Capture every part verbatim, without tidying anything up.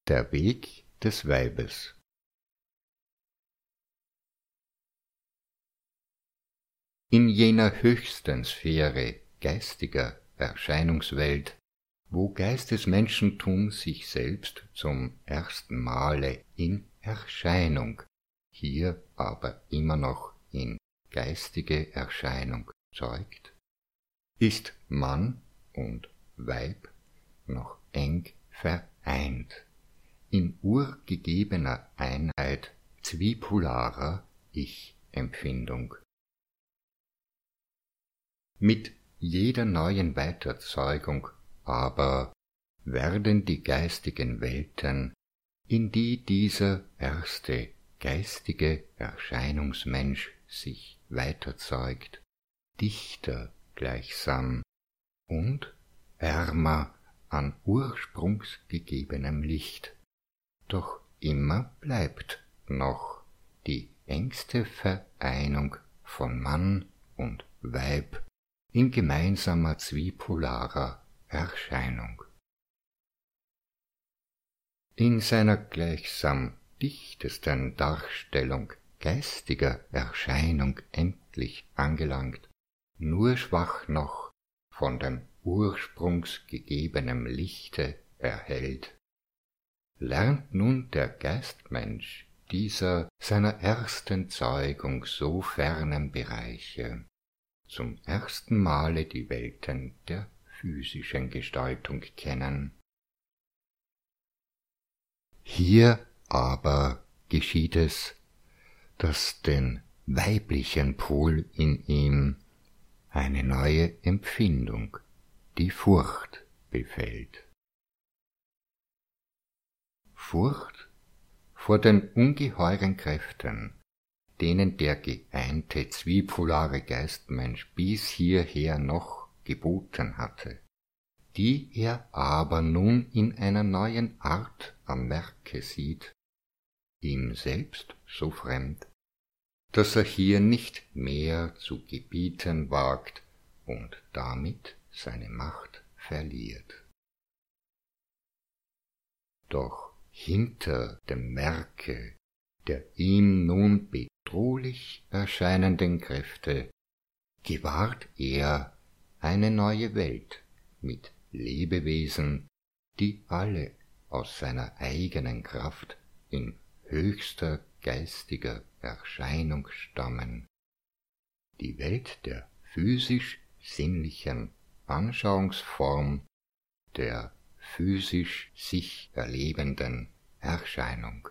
Der Weg des Weibes. In jener höchsten Sphäre geistiger Erscheinungswelt, wo Geistesmenschentum sich selbst zum ersten Male in Erscheinung, hier aber immer noch in geistige Erscheinung zeugt, ist Mann und Weib noch eng vereint in urgegebener Einheit zwipolarer Ich-Empfindung. Mit jeder neuen Weiterzeugung aber werden die geistigen Welten, in die dieser erste geistige Erscheinungsmensch sich weiterzeugt, dichter gleichsam und ärmer an ursprungsgegebenem Licht. Doch immer bleibt noch die engste Vereinung von Mann und Weib in gemeinsamer zwipolarer Erscheinung. In seiner gleichsam dichtesten Darstellung geistiger Erscheinung endlich angelangt, nur schwach noch von dem ursprungsgegebenem Lichte erhellt, lernt nun der Geistmensch dieser seiner ersten Zeugung so fernen Bereiche zum ersten Male die Welten der physischen Gestaltung kennen. Hier aber geschieht es, dass den weiblichen Pol in ihm eine neue Empfindung, die Furcht, befällt. Furcht vor den ungeheuren Kräften, denen der geeinte zwipolare Geistmensch bis hierher noch geboten hatte, die er aber nun in einer neuen Art am Werke sieht, ihm selbst so fremd, dass er hier nicht mehr zu gebieten wagt und damit seine Macht verliert. Doch hinter dem Werke der ihm nun bedrohlich erscheinenden Kräfte gewahrt er eine neue Welt mit Lebewesen, die alle aus seiner eigenen Kraft in höchster geistiger Erscheinung stammen. Die Welt der physisch-sinnlichen Anschauungsform, der physisch sich erlebenden Erscheinung.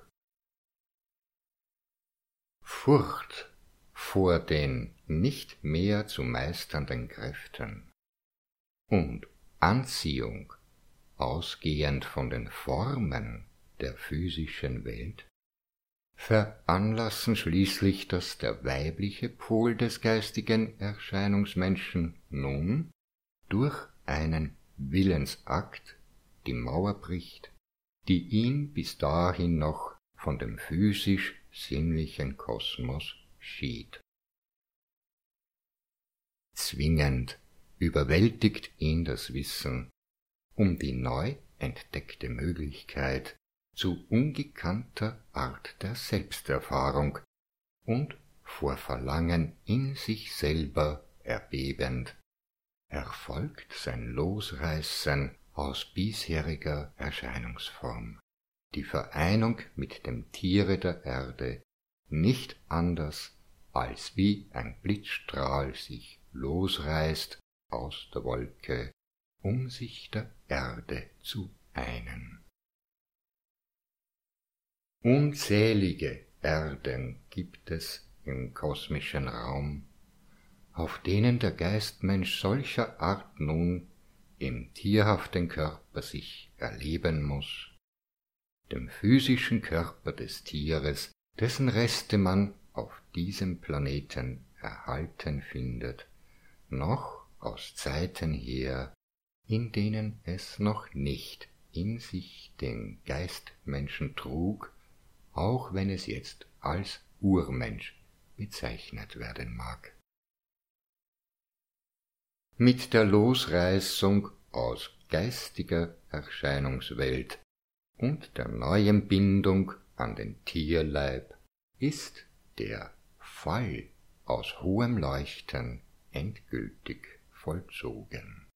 Furcht vor den nicht mehr zu meisternden Kräften und Anziehung, ausgehend von den Formen der physischen Welt, veranlassen schließlich, dass der weibliche Pol des geistigen Erscheinungsmenschen nun durch einen Willensakt die Mauer bricht, die ihn bis dahin noch von dem physisch-sinnlichen Kosmos schied. Zwingend überwältigt ihn das Wissen um die neu entdeckte Möglichkeit zu ungekannter Art der Selbsterfahrung und vor Verlangen in sich selber erbebend erfolgt sein Losreißen aus bisheriger Erscheinungsform, die Vereinung mit dem Tiere der Erde, nicht anders als wie ein Blitzstrahl sich losreißt aus der Wolke, um sich der Erde zu einen. Unzählige Erden gibt es im kosmischen Raum, auf denen der Geistmensch solcher Art nun im tierhaften Körper sich erleben muß, dem physischen Körper des Tieres, dessen Reste man auf diesem Planeten erhalten findet, noch aus Zeiten her, in denen es noch nicht in sich den Geistmenschen trug, auch wenn es jetzt als Urmensch bezeichnet werden mag. Mit der Losreißung aus geistiger Erscheinungswelt und der neuen Bindung an den Tierleib ist der Fall aus hohem Leuchten endgültig vollzogen.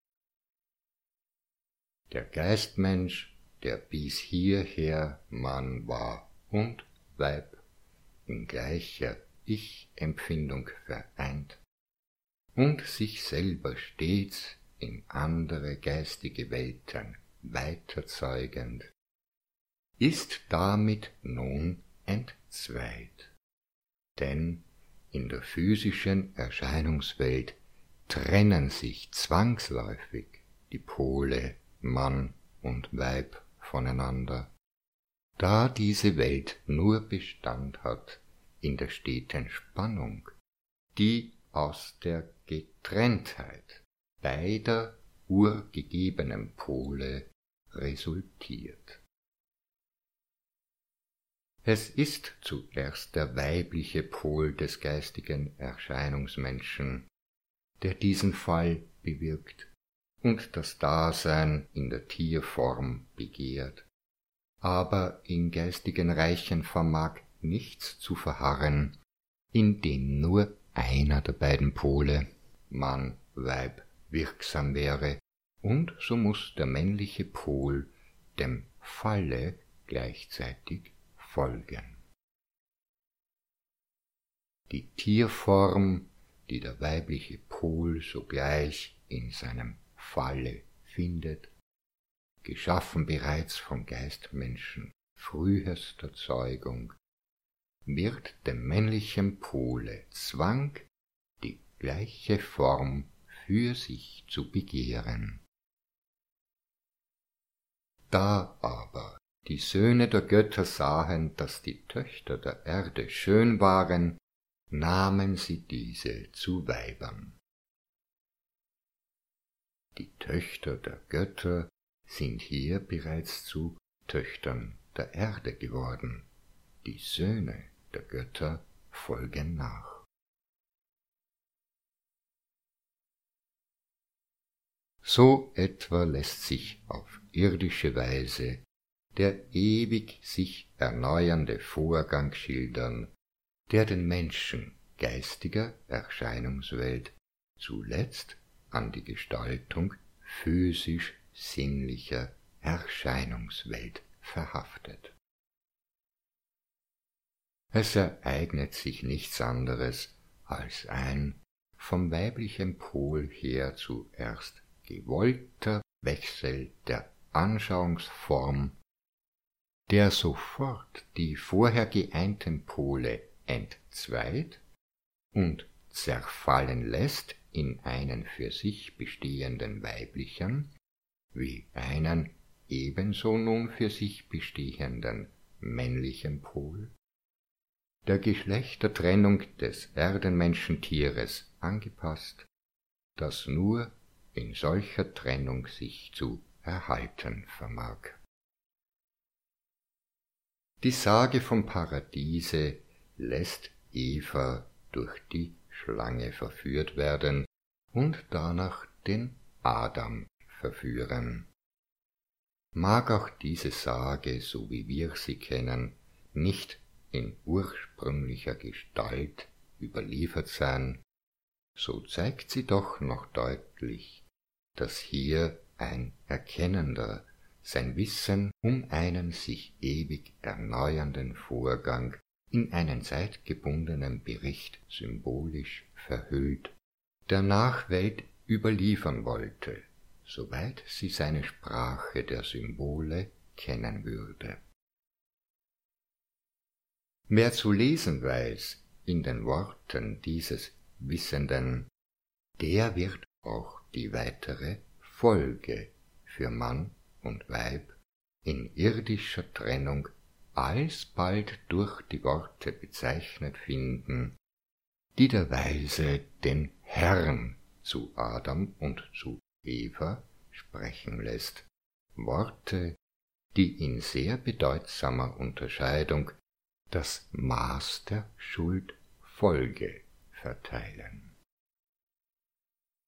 Der Geistmensch, der bis hierher Mann war und Weib, in gleicher Ich-Empfindung vereint und sich selber stets in andere geistige Welten weiterzeugend, ist damit nun entzweit. Denn in der physischen Erscheinungswelt trennen sich zwangsläufig die Pole Mann und Weib voneinander, da diese Welt nur Bestand hat in der steten Spannung, die aus der Getrenntheit beider urgegebenen Pole resultiert. Es ist zuerst der weibliche Pol des geistigen Erscheinungsmenschen, der diesen Fall bewirkt und das Dasein in der Tierform begehrt, aber in geistigen Reichen vermag nichts zu verharren, in dem nur einer der beiden Pole, Mann, Weib, wirksam wäre, und so muß der männliche Pol dem Falle gleichzeitig folgen. Die Tierform, die der weibliche Pol sogleich in seinem Falle findet, geschaffen bereits vom Geistmenschen frühester Zeugung, wird dem männlichen Pole Zwang, die gleiche Form für sich zu begehren. Da aber die Söhne der Götter sahen, dass die Töchter der Erde schön waren, nahmen sie diese zu Weibern. Die Töchter der Götter sind hier bereits zu Töchtern der Erde geworden, die Söhne der Götter folgen nach. So etwa lässt sich auf irdische Weise der ewig sich erneuernde Vorgang schildern, der den Menschen geistiger Erscheinungswelt zuletzt an die Gestaltung physisch-sinnlicher Erscheinungswelt verhaftet. Es ereignet sich nichts anderes als ein vom weiblichen Pol her zuerst gewollter Wechsel der Anschauungsform, der sofort die vorher geeinten Pole entzweit und zerfallen lässt in einen für sich bestehenden weiblichen, wie einen ebenso nun für sich bestehenden männlichen Pol, der Geschlechtertrennung des Erdenmenschentieres angepasst, das nur in solcher Trennung sich zu erhalten vermag. Die Sage vom Paradiese lässt Eva durch die Schlange verführt werden und danach den Adam verführen. Mag auch diese Sage, so wie wir sie kennen, nicht in ursprünglicher Gestalt überliefert sein, so zeigt sie doch noch deutlich, dass hier ein Erkennender sein Wissen um einen sich ewig erneuernden Vorgang in einen zeitgebundenen Bericht symbolisch verhüllt, der Nachwelt überliefern wollte, soweit sie seine Sprache der Symbole kennen würde. Wer zu lesen weiß in den Worten dieses Wissenden, der wird auch die weitere Folge für Mann und Weib in irdischer Trennung alsbald durch die Worte bezeichnet finden, die der Weise den Herrn zu Adam und zu Eva sprechen lässt, Worte, die in sehr bedeutsamer Unterscheidung das Maß der Schuldfolge verteilen.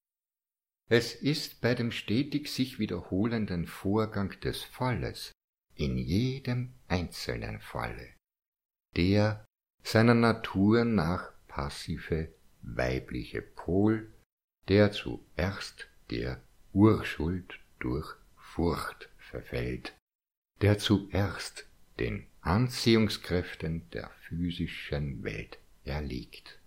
Es ist bei dem stetig sich wiederholenden Vorgang des Falles in jedem einzelnen Falle, der seiner Natur nach passive weibliche Pol, der zuerst der Urschuld durch Furcht verfällt, der zuerst den Anziehungskräften der physischen Welt erliegt.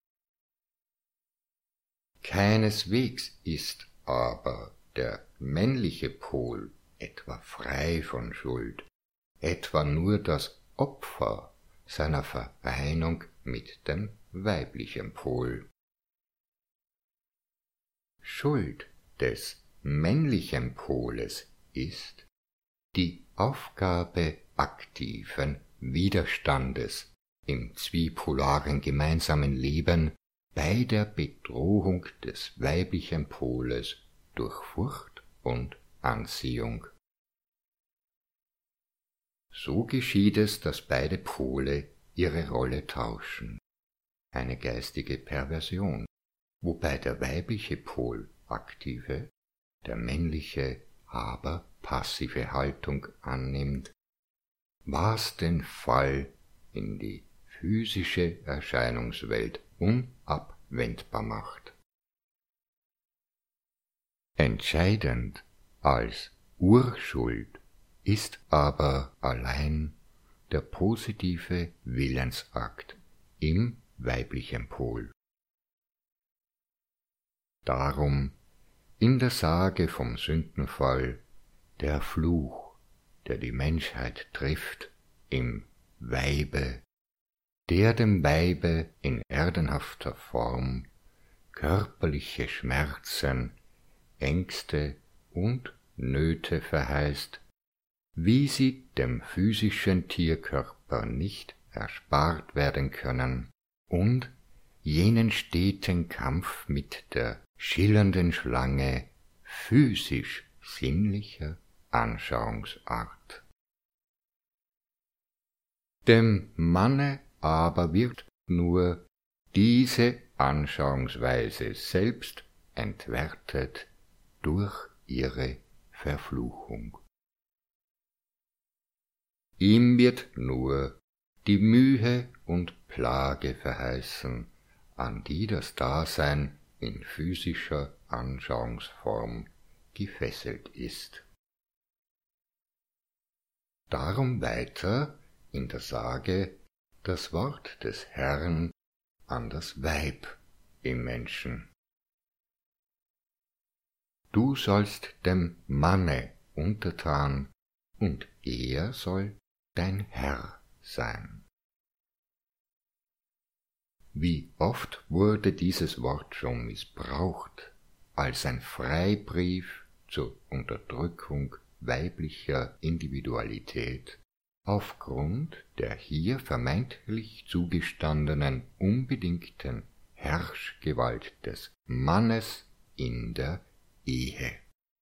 Keineswegs ist aber der männliche Pol etwa frei von Schuld, etwa nur das Opfer seiner Vereinigung mit dem weiblichen Pol. Schuld des männlichen Poles ist die Aufgabe aktiven Widerstandes im zwipolaren gemeinsamen Leben bei der Bedrohung des weiblichen Poles durch Furcht und Anziehung. So geschieht es, dass beide Pole ihre Rolle tauschen, eine geistige Perversion, wobei der weibliche Pol aktive, der männliche aber passive Haltung annimmt, was den Fall in die physische Erscheinungswelt unabwendbar macht. Entscheidend als Urschuld ist aber allein der positive Willensakt im weiblichen Pol. Darum in der Sage vom Sündenfall der Fluch, der die Menschheit trifft im Weibe, der dem Weibe in erdenhafter Form körperliche Schmerzen, Ängste und Nöte verheißt, wie sie dem physischen Tierkörper nicht erspart werden können, und jenen steten Kampf mit der schillernden Schlange physisch-sinnlicher Anschauungsart. Dem Manne aber wird nur diese Anschauungsweise selbst entwertet durch ihre Verfluchung. Ihm wird nur die Mühe und Plage verheißen, an die das Dasein in physischer Anschauungsform gefesselt ist. Darum weiter in der Sage das Wort des Herrn an das Weib im Menschen. Du sollst dem Manne untertan, und er soll dein Herr sein. Wie oft wurde dieses Wort schon missbraucht, als ein Freibrief zur Unterdrückung weiblicher Individualität aufgrund der hier vermeintlich zugestandenen unbedingten Herrschgewalt des Mannes in der Ehe.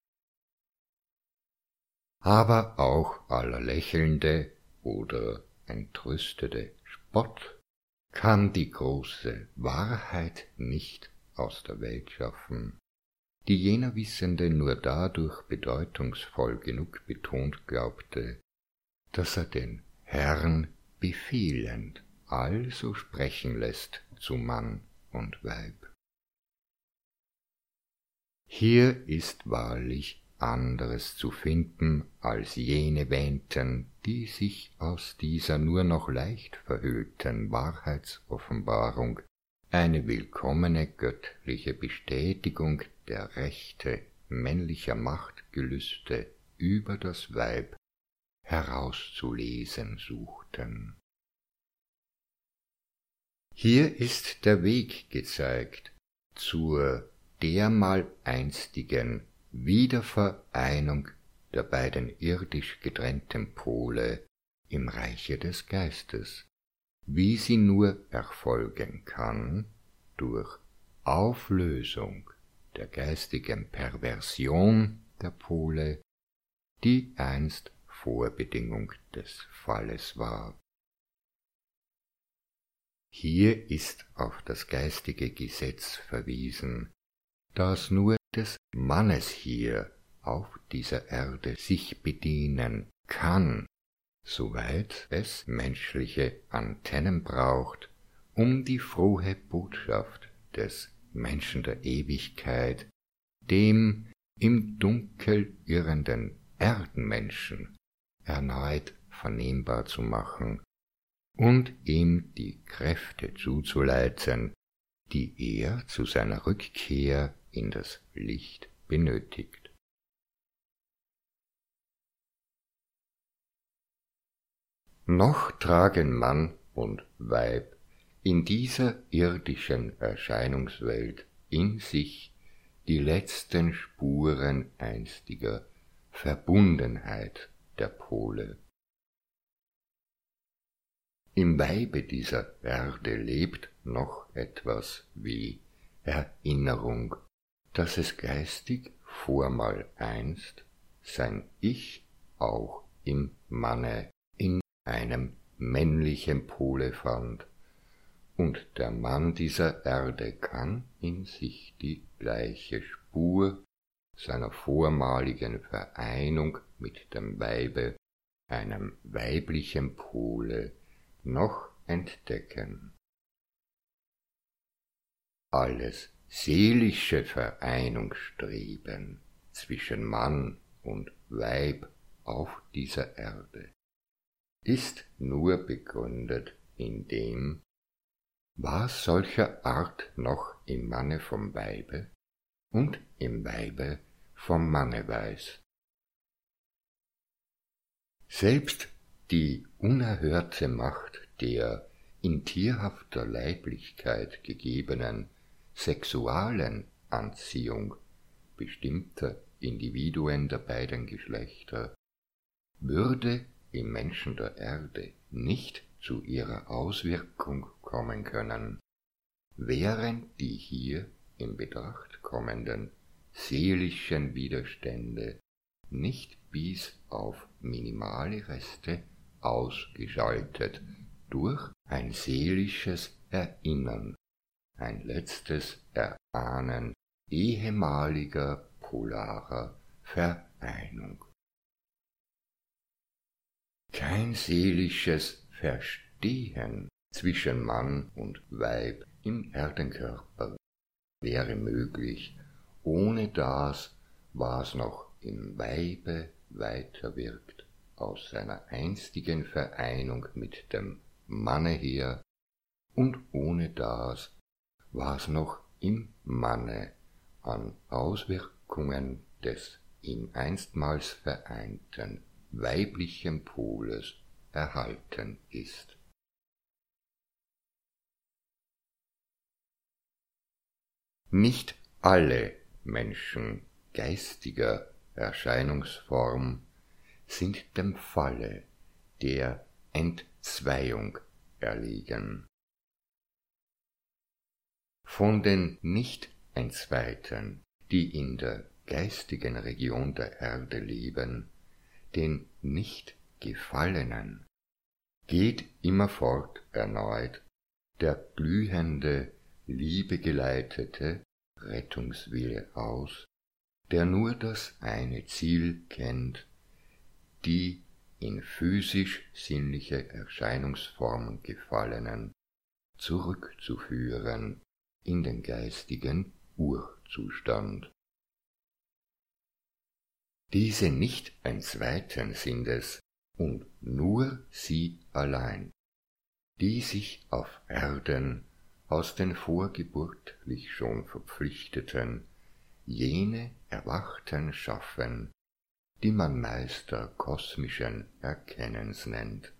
Aber auch aller lächelnde oder entrüstete Spott kann die große Wahrheit nicht aus der Welt schaffen, die jener Wissende nur dadurch bedeutungsvoll genug betont glaubte, dass er den Herrn befehlend also sprechen lässt zu Mann und Weib. Hier ist wahrlich anderes zu finden als jene wähnten, die sich aus dieser nur noch leicht verhüllten Wahrheitsoffenbarung eine willkommene göttliche Bestätigung der Rechte männlicher Machtgelüste über das Weib herauszulesen suchten. Hier ist der Weg gezeigt zur dermal einstigen Wiedervereinung der beiden irdisch getrennten Pole im Reiche des Geistes, wie sie nur erfolgen kann durch Auflösung der geistigen Perversion der Pole, die einst Vorbedingung des Falles war. Hier ist auf das geistige Gesetz verwiesen, das nur des Mannes hier auf dieser Erde sich bedienen kann, soweit es menschliche Antennen braucht, um die frohe Botschaft des Menschen der Ewigkeit dem im Dunkel irrenden Erdenmenschen erneut vernehmbar zu machen und ihm die Kräfte zuzuleiten, die er zu seiner Rückkehr in das Licht benötigt. Noch tragen Mann und Weib in dieser irdischen Erscheinungswelt in sich die letzten Spuren einstiger Verbundenheit der Pole. Im Weibe dieser Erde lebt noch etwas wie Erinnerung, dass es geistig vormal einst sein Ich auch im Manne, in einem männlichen Pole fand, und der Mann dieser Erde kann in sich die gleiche Spur seiner vormaligen Vereinung mit dem Weibe, einem weiblichen Pole, noch entdecken. Alles seelische Vereinungsstreben zwischen Mann und Weib auf dieser Erde ist nur begründet in dem, was solcher Art noch im Manne vom Weibe und im Weibe vom Manne weiß. Selbst die unerhörte Macht der in tierhafter Leiblichkeit gegebenen sexualen Anziehung bestimmter Individuen der beiden Geschlechter würde im Menschen der Erde nicht zu ihrer Auswirkung kommen können, während die hier in Betracht kommenden seelischen Widerstände nicht bis auf minimale Reste ausgeschaltet durch ein seelisches Erinnern, ein letztes Erahnen ehemaliger polarer Vereinung. Kein seelisches Verstehen zwischen Mann und Weib im Erdenkörper wäre möglich, ohne das, was noch im Weibe weiterwirkt, aus seiner einstigen Vereinung mit dem Manne her, und ohne das, was noch im Manne an Auswirkungen des ihm einstmals vereinten weiblichen Poles erhalten ist. Nicht alle Menschen geistiger Erscheinungsform sind dem Falle der Entzweiung erlegen. Von den nicht Entzweiten, die in der geistigen Region der Erde leben, den Nicht-Gefallenen, geht immerfort erneut der glühende, liebegeleitete Rettungswille aus, der nur das eine Ziel kennt, die in physisch-sinnliche Erscheinungsformen Gefallenen zurückzuführen in den geistigen Urzustand. Diese Nicht-Entzweiten sind es, und nur sie allein, die sich auf Erden aus den vorgeburtlich schon Verpflichteten jene Erwachten schaffen, die man Meister kosmischen Erkennens nennt.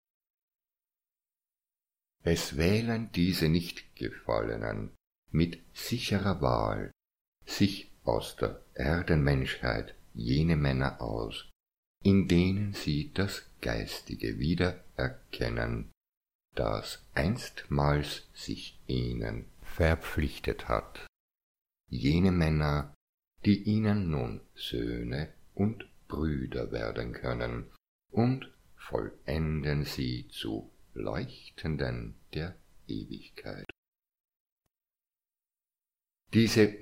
Es wählen diese Nicht-Gefallenen mit sicherer Wahl sich aus der Erdenmenschheit jene Männer aus, in denen sie das Geistige wiedererkennen, das einstmals sich ihnen verpflichtet hat. Jene Männer, die ihnen nun Söhne und Brüder werden können und vollenden sie zu Leuchtenden der Ewigkeit. Diese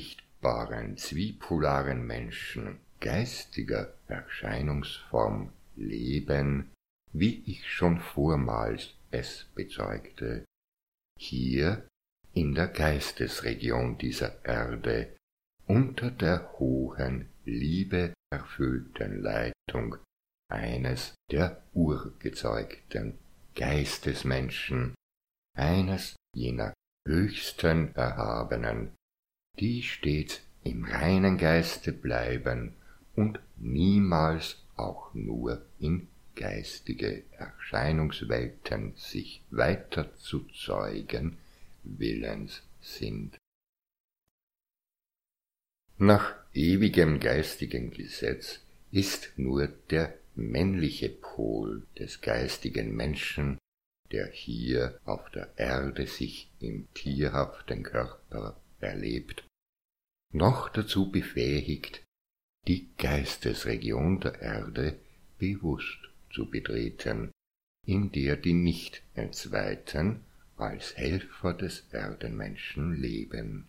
unsichtbaren, zwipolaren Menschen geistiger Erscheinungsform leben, wie ich schon vormals es bezeugte, hier in der Geistesregion dieser Erde, unter der hohen, liebeerfüllten Leitung eines der urgezeugten Geistesmenschen, eines jener höchsten Erhabenen, die stets im reinen Geiste bleiben und niemals auch nur in geistige Erscheinungswelten sich weiter zu zeugen willens sind. Nach ewigem geistigen Gesetz ist nur der männliche Pol des geistigen Menschen, der hier auf der Erde sich im tierhaften Körper erlebt, noch dazu befähigt, die Geistesregion der Erde bewusst zu betreten, in der die nicht entzweiten als Helfer des Erdenmenschen leben.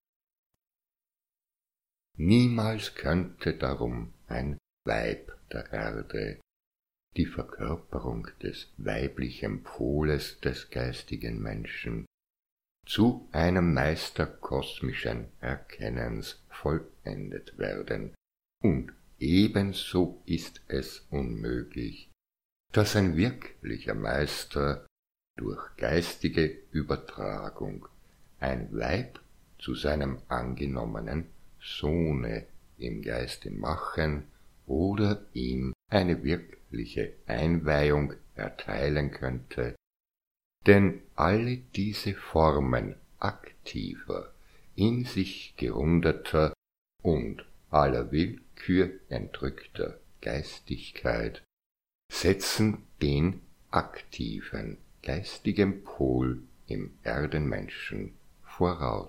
Niemals könnte darum ein Weib der Erde, die Verkörperung des weiblichen Poles des geistigen Menschen, zu einem Meister kosmischen Erkennens vollendet werden, und ebenso ist es unmöglich, dass ein wirklicher Meister durch geistige Übertragung ein Weib zu seinem angenommenen Sohne im Geiste machen oder ihm eine wirkliche Einweihung erteilen könnte, denn alle diese Formen aktiver, in sich gerundeter und aller Willkür entrückter Geistigkeit setzen den aktiven geistigen Pol im Erdenmenschen voraus.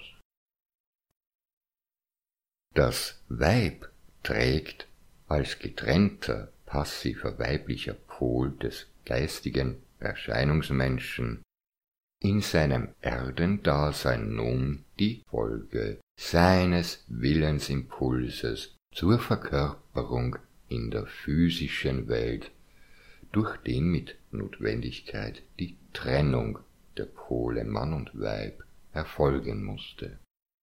Das Weib trägt als getrennter, passiver weiblicher Pol des geistigen Erscheinungsmenschen in seinem Erdendasein nun die Folge seines Willensimpulses zur Verkörperung in der physischen Welt, durch den mit Notwendigkeit die Trennung der Pole Mann und Weib erfolgen musste.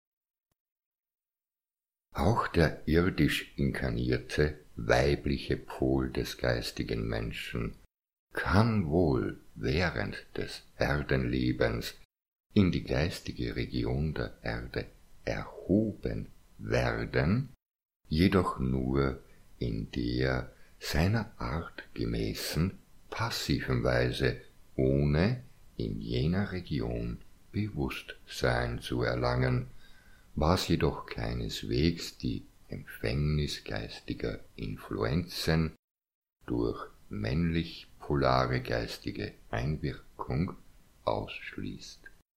Auch der irdisch inkarnierte weibliche Pol des geistigen Menschen kann wohl während des Erdenlebens in die geistige Region der Erde erhoben werden, jedoch nur in der seiner Art gemäßen passiven Weise, ohne in jener Region Bewusstsein zu erlangen, was jedoch keineswegs die Empfängnis geistiger Influenzen durch männlich polare geistige Einwirkung ausschließt.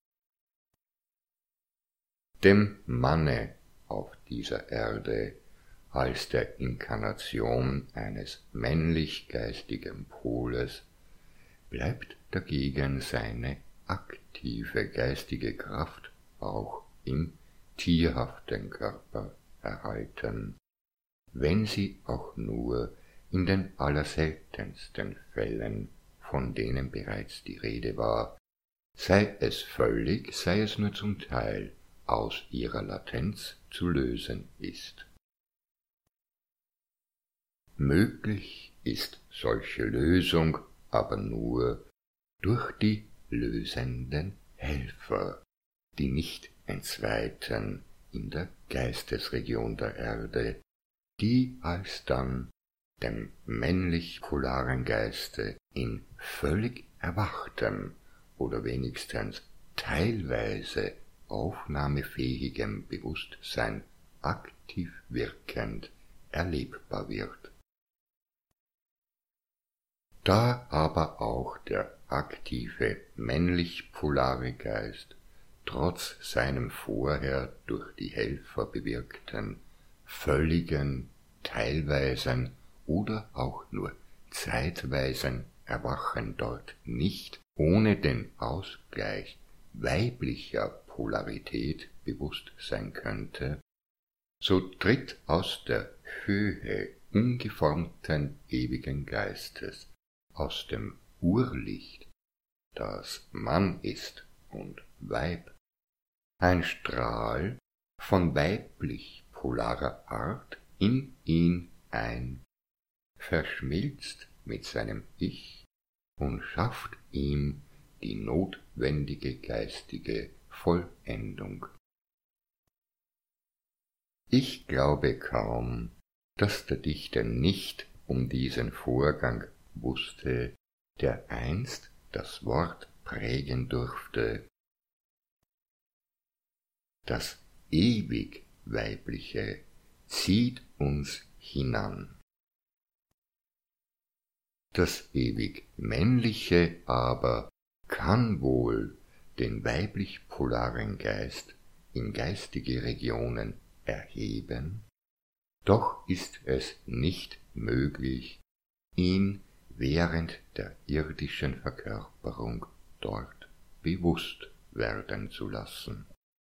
Dem Manne auf dieser Erde als der Inkarnation eines männlich-geistigen Poles bleibt dagegen seine aktive geistige Kraft auch im tierhaften Körper erhalten, wenn sie auch nur in den allerseltensten Fällen, von denen bereits die Rede war, sei es völlig, sei es nur zum Teil, aus ihrer Latenz zu lösen ist. Möglich ist solche Lösung aber nur durch die lösenden Helfer, die nicht entzweiten in der Geistesregion der Erde, die alsdann dem männlich-polaren Geiste in völlig erwachtem oder wenigstens teilweise aufnahmefähigem Bewusstsein aktiv wirkend erlebbar wird. Da aber auch der aktive männlich-polare Geist trotz seinem vorher durch die Helfer bewirkten, völligen, teilweisen oder auch nur zeitweisen Erwachen dort nicht ohne den Ausgleich weiblicher Polarität bewusst sein könnte, so tritt aus der Höhe ungeformten ewigen Geistes, aus dem Urlicht, das Mann ist und Weib, ein Strahl von weiblich polarer Art in ihn ein, verschmilzt mit seinem Ich und schafft ihm die notwendige geistige Vollendung. Ich glaube kaum, dass der Dichter nicht um diesen Vorgang wusste, der einst das Wort prägen durfte. Das ewig Weibliche zieht uns hinan. Das ewig Männliche aber kann wohl den weiblich-polaren Geist in geistige Regionen erheben, doch ist es nicht möglich, ihn während der irdischen Verkörperung dort bewusst werden zu lassen.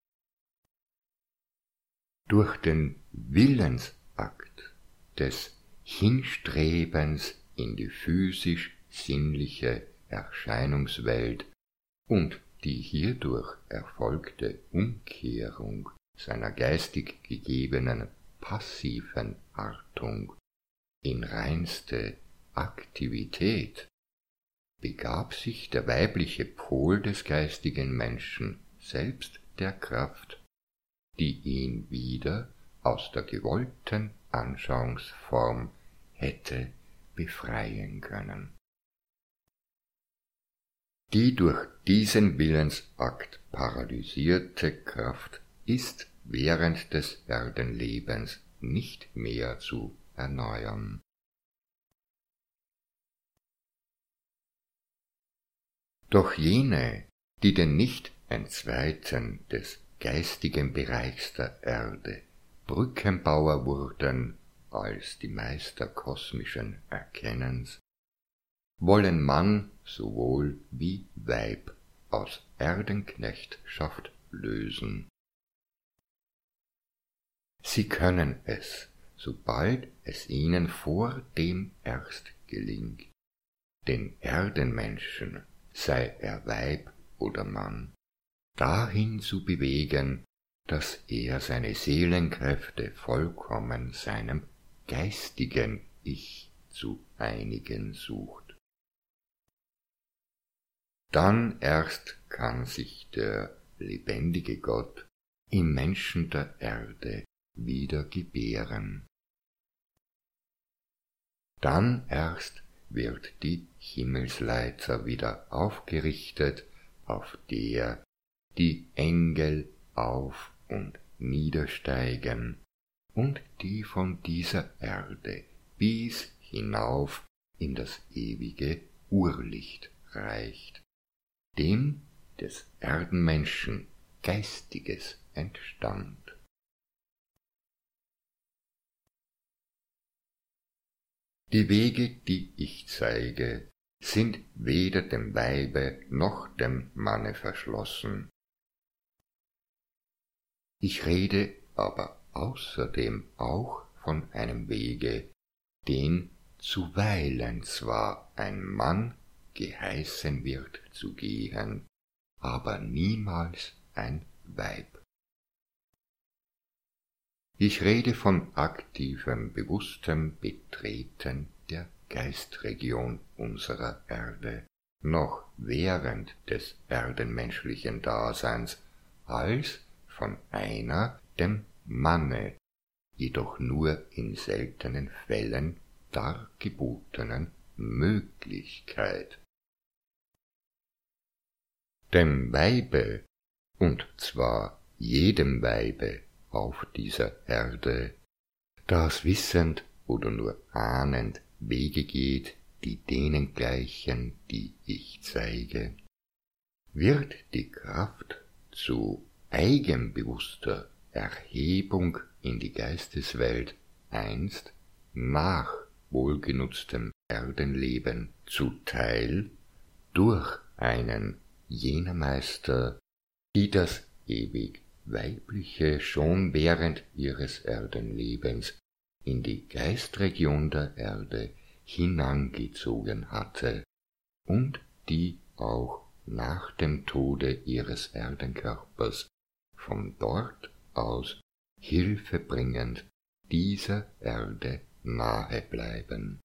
Durch den Willensakt des Hinstrebens in die physisch-sinnliche Erscheinungswelt und die hierdurch erfolgte Umkehrung seiner geistig gegebenen passiven Artung in reinste Aktivität begab sich der weibliche Pol des geistigen Menschen selbst der Kraft, die ihn wieder aus der gewollten Anschauungsform hätte befreien können. Die durch diesen Willensakt paralysierte Kraft ist während des Erdenlebens nicht mehr zu erneuern. Doch jene, die den nicht entzweiten des geistigen Bereichs der Erde Brückenbauer wurden als die Meister kosmischen Erkennens, wollen Mann sowohl wie Weib aus Erdenknechtschaft lösen. Sie können es, sobald es ihnen vordem erst gelingt, den Erdenmenschen, sei er Weib oder Mann, dahin zu bewegen, dass er seine Seelenkräfte vollkommen seinem geistigen Ich zu einigen sucht. Dann erst kann sich der lebendige Gott im Menschen der Erde wieder gebären. Dann erst wird die Himmelsleiter wieder aufgerichtet, auf der die Engel auf und niedersteigen und die von dieser Erde bis hinauf in das ewige Urlicht reicht, dem des Erdenmenschen Geistiges entstammt. Die Wege, die ich zeige, sind weder dem Weibe noch dem Manne verschlossen. Ich rede aber außerdem auch von einem Wege, den zuweilen zwar ein Mann geheißen wird zu gehen, aber niemals ein Weib. Ich rede von aktivem, bewusstem Betreten der Geistregion unserer Erde, noch während des erdenmenschlichen Daseins, als von einer dem Manne, jedoch nur in seltenen Fällen dargebotenen Möglichkeit. Dem Weibe, und zwar jedem Weibe auf dieser Erde, das wissend oder nur ahnend Wege geht, die denen gleichen, die ich zeige, wird die Kraft zu eigenbewusster Erhebung in die Geisteswelt einst nach wohlgenutztem Erdenleben zuteil durch einen jener Meister, die das ewig Weibliche schon während ihres Erdenlebens in die Geistregion der Erde hinangezogen hatte und die auch nach dem Tode ihres Erdenkörpers von dort aus hilfebringend dieser Erde nahe bleiben.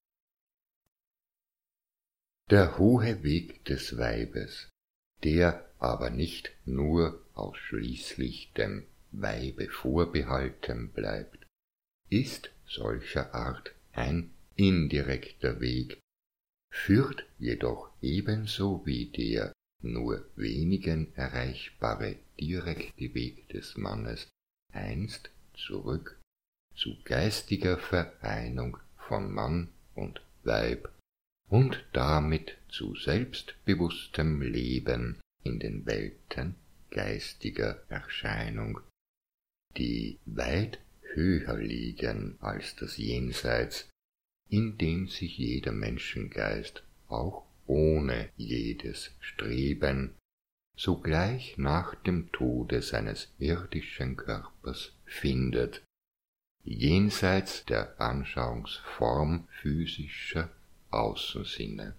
Der hohe Weg des Weibes, der aber nicht nur ausschließlich dem Weibe vorbehalten bleibt, ist solcher Art ein indirekter Weg, führt jedoch ebenso wie der nur wenigen erreichbare direkte Weg des Mannes einst zurück zu geistiger Vereinung von Mann und Weib und damit zu selbstbewusstem Leben in den Welten geistiger Erscheinung, die weit höher liegen als das Jenseits, in dem sich jeder Menschengeist auch ohne jedes Streben sogleich nach dem Tode seines irdischen Körpers findet, jenseits der Anschauungsform physischer Außensinne.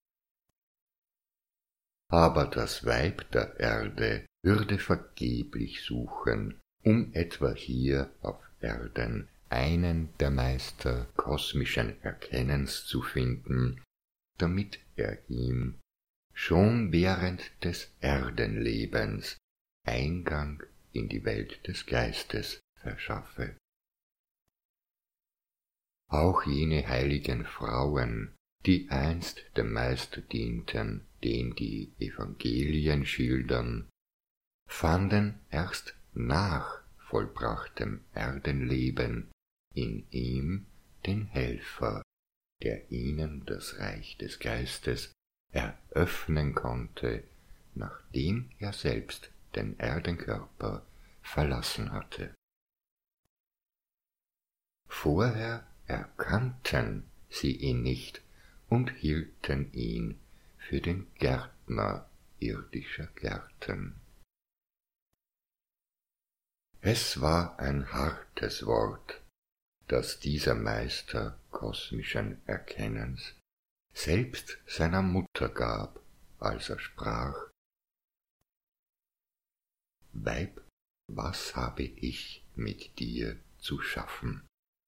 Aber das Weib der Erde würde vergeblich suchen, um etwa hier auf Erden einen der Meister kosmischen Erkennens zu finden, damit er ihm schon während des Erdenlebens Eingang in die Welt des Geistes verschaffe. Auch jene heiligen Frauen, die einst dem Meister dienten, den die Evangelien schildern, fanden erst nach vollbrachtem Erdenleben in ihm den Helfer, der ihnen das Reich des Geistes eröffnen konnte, nachdem er selbst den Erdenkörper verlassen hatte. Vorher erkannten sie ihn nicht und hielten ihn für den Gärtner irdischer Gärten. Es war ein hartes Wort, das dieser Meister kosmischen Erkennens selbst seiner Mutter gab, als er sprach: Weib, was habe ich mit dir zu schaffen?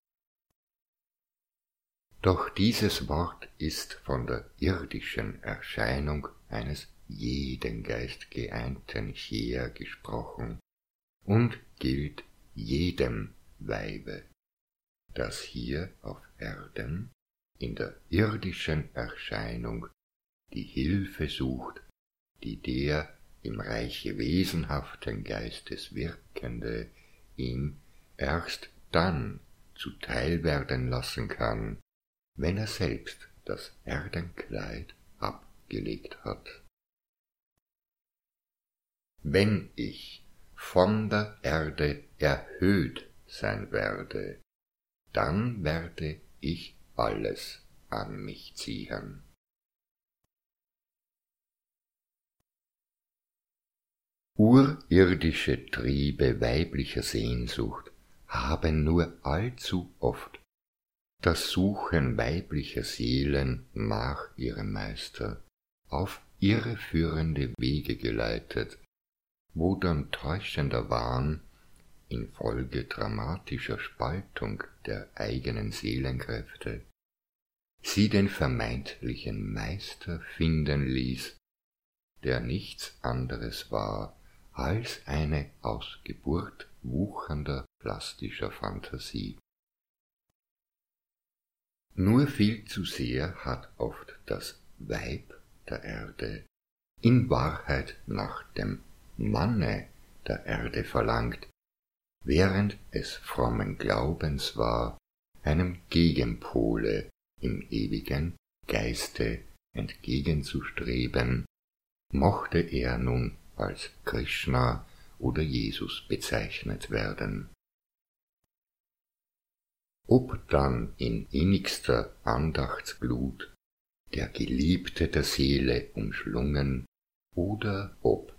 Doch dieses Wort ist von der irdischen Erscheinung eines jeden Geistgeeinten her gesprochen und gilt jedem Weibe, das hier auf Erden in der irdischen Erscheinung die Hilfe sucht, die der im Reiche wesenhaften Geistes Wirkende ihm erst dann zuteil werden lassen kann, wenn er selbst das Erdenkleid abgelegt hat. Wenn ich von der Erde erhöht sein werde, dann werde ich alles an mich ziehen. Urirdische Triebe weiblicher Sehnsucht haben nur allzu oft das Suchen weiblicher Seelen nach ihrem Meister auf irreführende Wege geleitet, wo dann täuschender Wahn infolge dramatischer Spaltung der eigenen Seelenkräfte sie den vermeintlichen Meister finden ließ, der nichts anderes war als eine aus Geburt wuchernder plastischer Phantasie. Nur viel zu sehr hat oft das Weib der Erde in Wahrheit nach dem Manne der Erde verlangt, während es frommen Glaubens war, einem Gegenpole im ewigen Geiste entgegenzustreben, mochte er nun als Krishna oder Jesus bezeichnet werden. Ob dann in innigster Andachtsglut der Geliebte der Seele umschlungen oder ob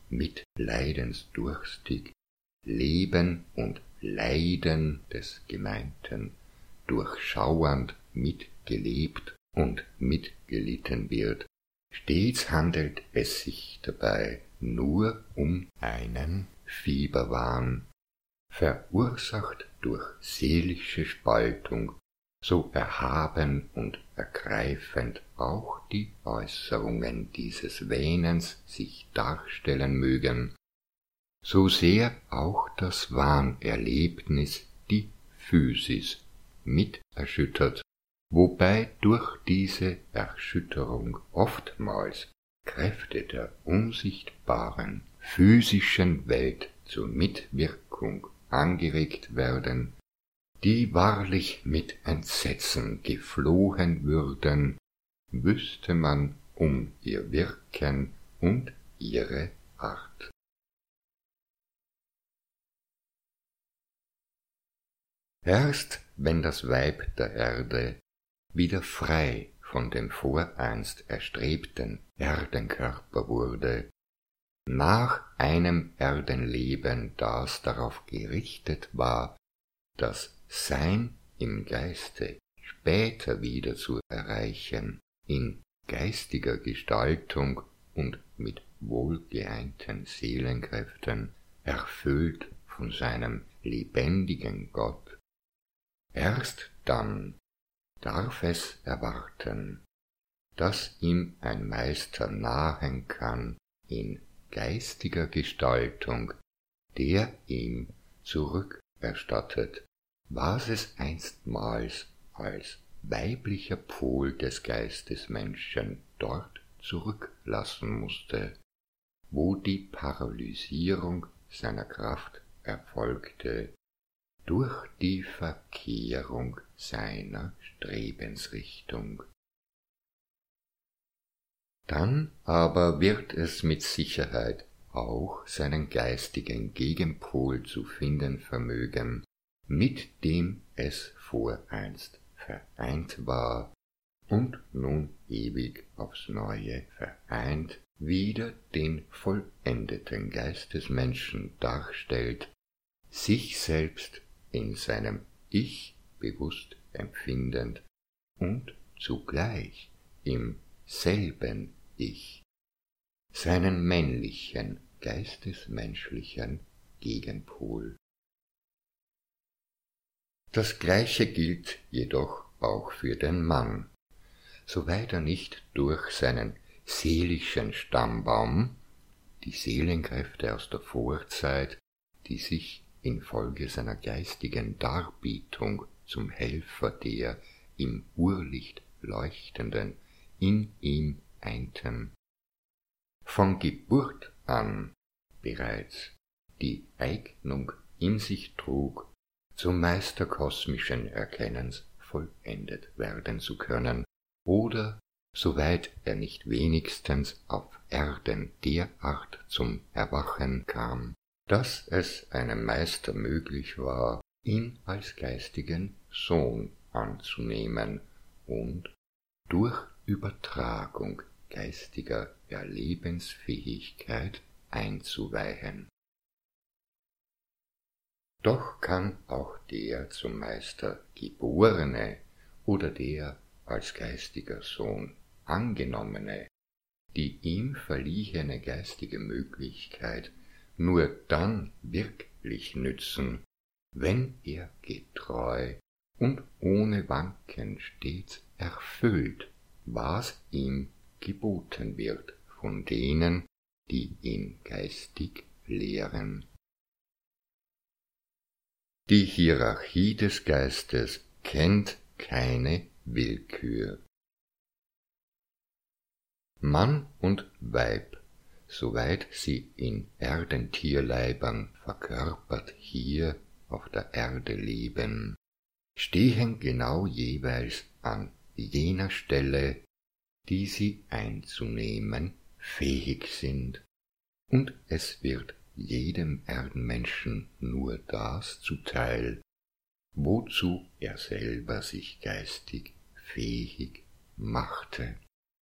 mitleidensdurstig Leben und Leiden des Gemeinten durchschauernd mitgelebt und mitgelitten wird. Stets handelt es sich dabei nur um einen Fieberwahn, verursacht durch seelische Spaltung, so erhaben und ergreifend auch die Äußerungen dieses Wähnens sich darstellen mögen, so sehr auch das Wahnerlebnis die Physis mit erschüttert, wobei durch diese Erschütterung oftmals Kräfte der unsichtbaren physischen Welt zur Mitwirkung angeregt werden, die wahrlich mit Entsetzen geflohen würden, wüsste man um ihr Wirken und ihre Art. Erst wenn das Weib der Erde wieder frei von dem voreinst erstrebten Erdenkörper wurde, nach einem Erdenleben, das darauf gerichtet war, das Sein im Geiste später wieder zu erreichen, in geistiger Gestaltung und mit wohlgeeinten Seelenkräften, erfüllt von seinem lebendigen Gott, erst dann darf es erwarten, dass ihm ein Meister nahen kann in geistiger Gestaltung, der ihm zurückerstattet, was es einstmals als weiblicher Pol des Geistesmenschen dort zurücklassen musste, wo die Paralysierung seiner Kraft erfolgte, durch die Verkehrung seiner Strebensrichtung. Dann aber wird es mit Sicherheit auch seinen geistigen Gegenpol zu finden vermögen, mit dem es voreinst vereint war und nun ewig aufs Neue vereint, wieder den vollendeten Geistesmenschen darstellt, sich selbst in seinem Ich bewusst empfindend und zugleich im selben Ich seinen männlichen, geistesmenschlichen Gegenpol. Das Gleiche gilt jedoch auch für den Mann, soweit er nicht durch seinen seelischen Stammbaum, die Seelenkräfte aus der Vorzeit, die sich infolge seiner geistigen Darbietung zum Helfer der im Urlicht Leuchtenden in ihm einten, von Geburt an bereits die Eignung in sich trug, zum Meister kosmischen Erkennens vollendet werden zu können, oder, soweit er nicht wenigstens auf Erden derart zum Erwachen kam, dass es einem Meister möglich war, ihn als geistigen Sohn anzunehmen und durch Übertragung geistiger Erlebensfähigkeit einzuweihen. Doch kann auch der zum Meister geborene oder der als geistiger Sohn angenommene die ihm verliehene geistige Möglichkeit nur dann wirklich nützen, wenn er getreu und ohne Wanken stets erfüllt, was ihm geboten wird von denen, die ihn geistig lehren. Die Hierarchie des Geistes kennt keine Willkür. Mann und Weib, soweit sie in Erdentierleibern verkörpert hier auf der Erde leben, stehen genau jeweils an jener Stelle, die sie einzunehmen fähig sind, und es wird jedem Erdenmenschen nur das zuteil, wozu er selber sich geistig fähig machte.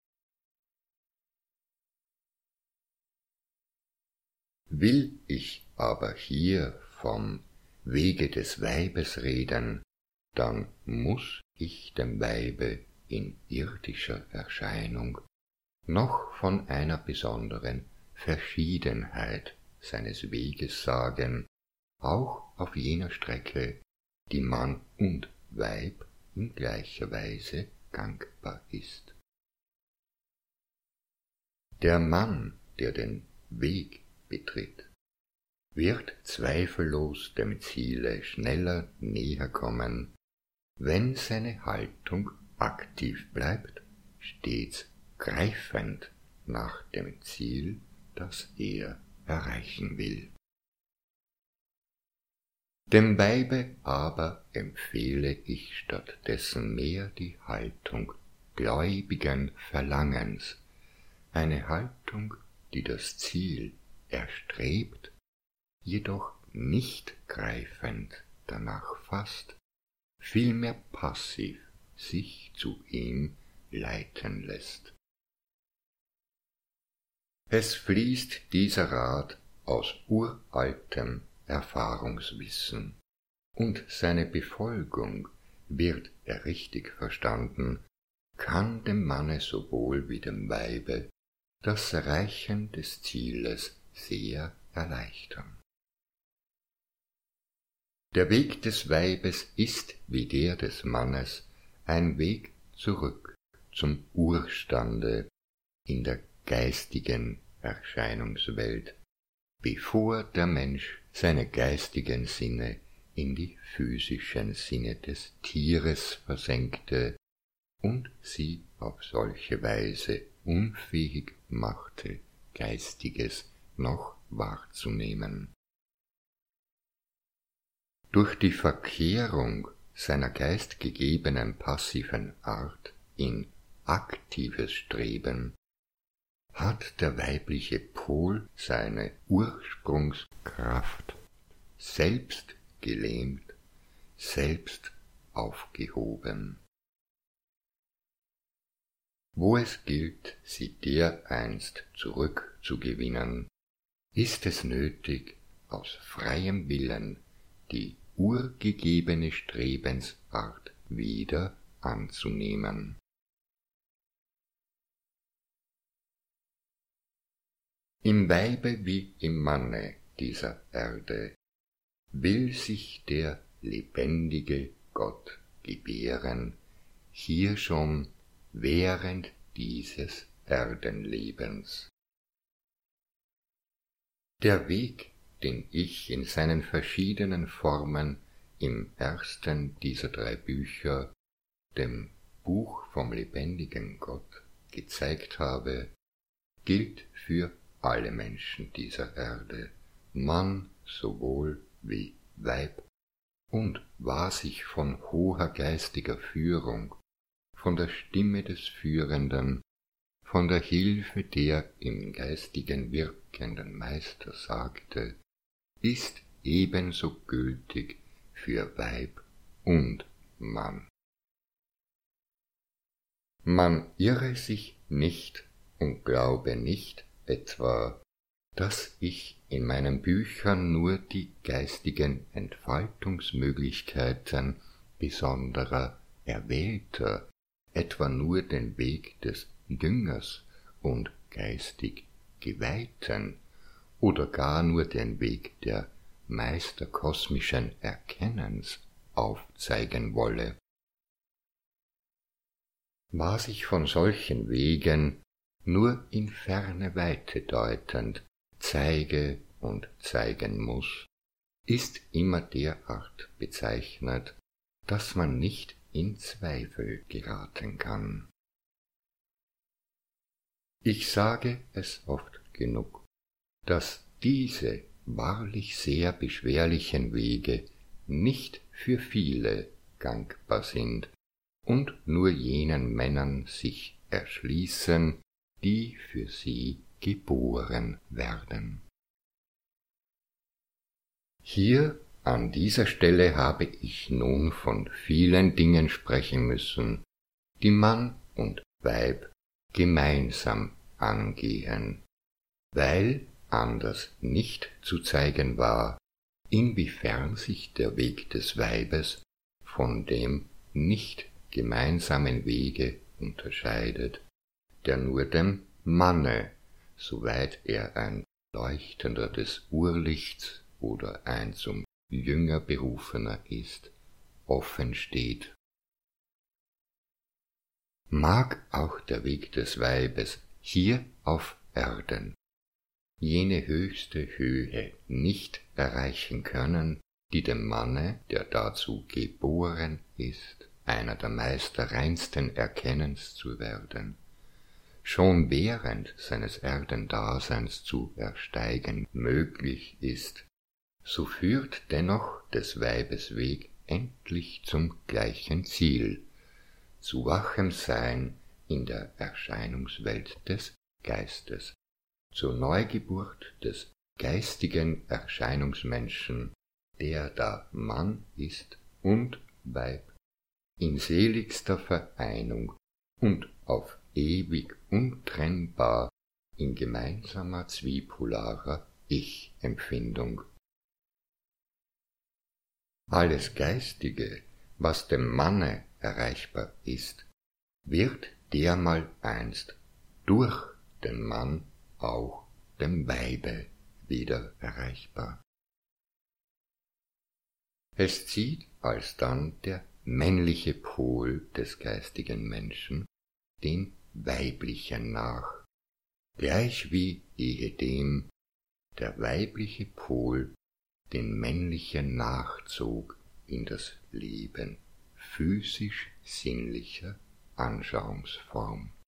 Will ich aber hier vom Wege des Weibes reden, dann muß ich dem Weibe in irdischer Erscheinung noch von einer besonderen Verschiedenheit seines Weges sagen, auch auf jener Strecke, die Mann und Weib in gleicher Weise gangbar ist. Der Mann, der den Weg betritt, wird zweifellos dem Ziele schneller näher kommen, wenn seine Haltung aktiv bleibt, stets greifend nach dem Ziel, das er erreichen will. Dem Weibe aber empfehle ich stattdessen mehr die Haltung gläubigen Verlangens, eine Haltung, die das Ziel erstrebt, jedoch nicht greifend danach fasst, vielmehr passiv sich zu ihm leiten lässt. Es fließt dieser Rat aus uraltem Erfahrungswissen, und seine Befolgung, wird er richtig verstanden, kann dem Manne sowohl wie dem Weibe das Erreichen des Zieles sehr erleichtern. Der Weg des Weibes ist wie der des Mannes ein Weg zurück zum Urstande in der geistigen Erscheinungswelt, bevor der Mensch seine geistigen Sinne in die physischen Sinne des Tieres versenkte und sie auf solche Weise unfähig machte, Geistiges noch wahrzunehmen. Durch die Verkehrung seiner geistgegebenen passiven Art in aktives Streben hat der weibliche Pol seine Ursprungskraft selbst gelähmt, selbst aufgehoben. Wo es gilt, sie dereinst zurückzugewinnen, ist es nötig, aus freiem Willen die urgegebene Strebensart wieder anzunehmen. Im Weibe wie im Manne dieser Erde will sich der lebendige Gott gebären, hier schon während dieses Erdenlebens. Der Weg, den ich in seinen verschiedenen Formen im ersten dieser drei Bücher, dem Buch vom lebendigen Gott, gezeigt habe, gilt für alle Menschen dieser Erde, Mann sowohl wie Weib, und war sich von hoher geistiger Führung, von der Stimme des Führenden, von der Hilfe der im Geistigen wirkenden Meister sagte, ist ebenso gültig für Weib und Mann. Man irre sich nicht und glaube nicht etwa, dass ich in meinen Büchern nur die geistigen Entfaltungsmöglichkeiten besonderer Erwählter, etwa nur den Weg des Jüngers und geistig Geweihten oder gar nur den Weg der Meister kosmischen Erkennens aufzeigen wolle. Was ich von solchen Wegen nur in ferne Weite deutend zeige und zeigen muß, ist immer derart bezeichnet, dass man nicht in Zweifel geraten kann. Ich sage es oft genug, dass diese wahrlich sehr beschwerlichen Wege nicht für viele gangbar sind und nur jenen Männern sich erschließen, die für sie geboren werden. Hier an dieser Stelle habe ich nun von vielen Dingen sprechen müssen, die Mann und Weib gemeinsam angehen, weil anders nicht zu zeigen war, inwiefern sich der Weg des Weibes von dem nicht gemeinsamen Wege unterscheidet, der nur dem Manne, soweit er ein Leuchtender des Urlichts oder ein zum Jünger berufener ist, offen steht. Mag auch der Weg des Weibes hier auf Erden jene höchste Höhe nicht erreichen können, die dem Manne, der dazu geboren ist, einer der Meister reinsten Erkennens zu werden, schon während seines Erdendaseins zu ersteigen möglich ist, so führt dennoch des Weibes Weg endlich zum gleichen Ziel, zu wachem Sein in der Erscheinungswelt des Geistes, zur Neugeburt des geistigen Erscheinungsmenschen, der da Mann ist und Weib, in seligster Vereinung und auf ewig untrennbar in gemeinsamer zwipolarer Ich-Empfindung. Alles Geistige, was dem Manne erreichbar ist, wird dermaleinst durch den Mann auch dem Weibe wieder erreichbar. Es zieht alsdann der männliche Pol des geistigen Menschen den weiblichen nach, gleichwie ehedem der weibliche Pol den männlichen nachzog in das Leben physisch-sinnlicher Anschauungsform.